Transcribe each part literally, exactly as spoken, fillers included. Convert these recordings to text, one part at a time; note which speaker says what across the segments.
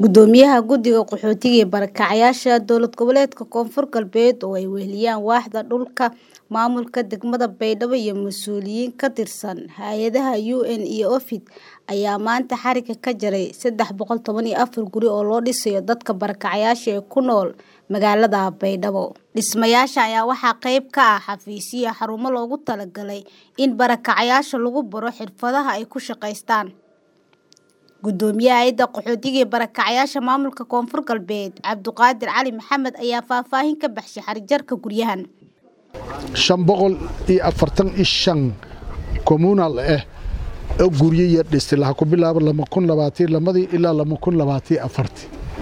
Speaker 1: Gudoomiyaha Guddiga Qaxootiga ee Barakacayaasha Dowlad Goboleedka Koonfur Galbeed oo ay weheliyaan waaxda dhulka maamulka degmada Baydhabo iyo mas'uuliyiin ka tirsan hay'adaha U N iyo O F I D ayaa maanta xariga ka jaray saddex boqol toban iyo afar guri oo loo dhisayo dadka barakacayaasha ee ku nool magaalada Baydhabo. Dhismayaasha ayaa waxaa qayb ka ah xafiisyo xarumo loogu talagalay in barakacayaasha lagu baro xirfadaha ay ku shaqeystaan. Gudoomiyaha hay'adda qaxootiga ee barakacayaasha maamulka Koonfur Galbeed Cabduqaadir Cali Maxamed ayaa faahfaahin ka baxshay xarijarka guryahan.
Speaker 2: shan boqol iyo afartan iyo shan communal ah oo guryo yar dhistay laha ku bilaabo laba kun labaatan iyo laba ilaa laba kun labaatan iyo afar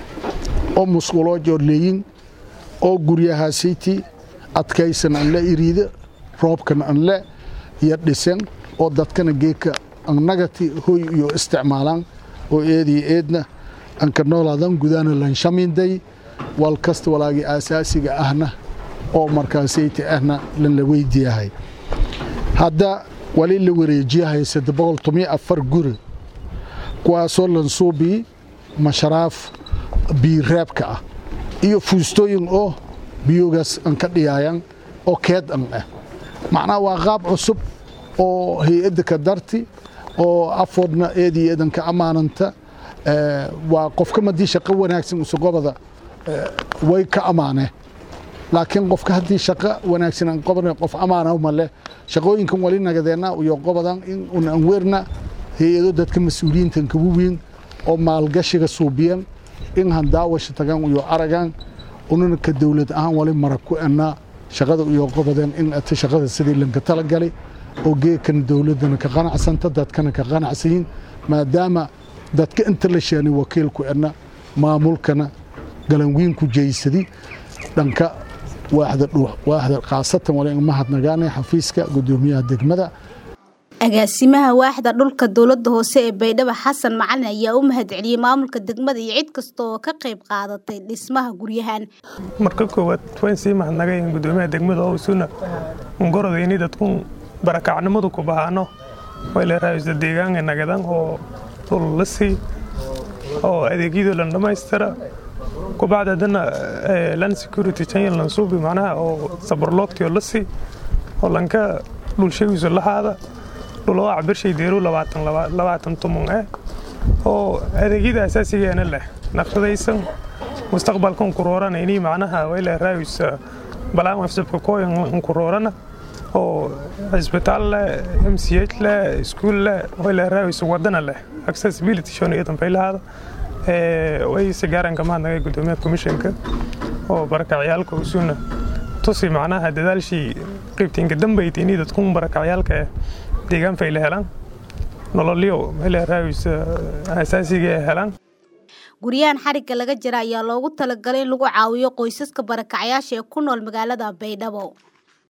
Speaker 2: oo musqulo joorleeyin oo guryahaasiti adkaysan aan la iriida roobkan aan la yar dhisan oo dadkana geeka annagati hooy iyo isticmaalaan oo eedii eedna aan ka noolaadan gudaana lan shaminday wal kasta walaagi asaasiga ahna oo markaasayta ahna lan la weydiyahay hadda wali la wareejiyahay saddex boqol toban iyo afar guri kuwaasoo lan suubi masharaaf biiraabka ah iyo fuustooyin oo biyogaas aan ka dhiyaayan oo keed an ah macnaa waa qaab cusub oo hay'adda ka darti oo afoodna eedii eedanka amaananta waa qofka madii shaqo wanaagsan usu gobada way ka amaanee laakiin qofka hadii shaqo wanaagsan aan qabanay qof amaana uma leh shaqooyinkan wali nagadeena iyo qobadan in aan weerna hay'ado dadka mas'uuliyiinta ka weyn oo maalgashiga suubiyan in handaawash tagan iyo aragan ununa ka dawlad ahaan wali maraku ana shaqada iyo qobadan in at shaqada sidii lanka tala galay oo geekan dawladana ka qanacsanta dadkana ka qanacsiin maadaama dadka inta la sheegay wakiilku ana maamulkana galan weyn ku jeysadi dhanka waaxda dhuux waaxda qaasatan wali ma hadnagaanay xafiiska gudoomiyaha degmada
Speaker 1: agaasimaha waaxda dhulka dawladda hoose ee Baydhabo Xasan Macalin ayaa u mahadceliyay maamulka degmada iyo cid kasta oo ka qayb qaadatay dhismaha guryahan
Speaker 3: marka koowaad waan sii mahadnagay gudoomiyaha degmada oo suna ngorodeeni dadku barakacnimadu ku baahano way la raayay deegaanka nagadan oo tulsi oo adeegyada la dhamaystira ku baadadana lan security channel lan suubi macnaha oo sabarloodkii la si oo lanka dhulsheegiisa la haada dhuloo cabirshii deero labaatan labaatan toban ah oo adeegyada asaasiga ah leh naqshadaysan mustaqbalkan ku rooranayni macnaha way la raayay balaan wafsabka kooyan ku roorana oo isbitaal M C H la school la way la raayay wadana leh accessibility shon iyo tanfaylaha ee way sigaran kama naga gudoomiyaha commissionka oo barakacayaalka usuna tusi macnaha dadaalshii qeybtinka dambeeyay dadku barakacayaalka deegaan fayl helaan nololiyo meel raayis asaasiga helaan
Speaker 1: guryahan xariga laga jira ayaa loogu talagalay in lagu caawiyo qoysaska barakacayaasha ee ku nool magaalada Baydhabo.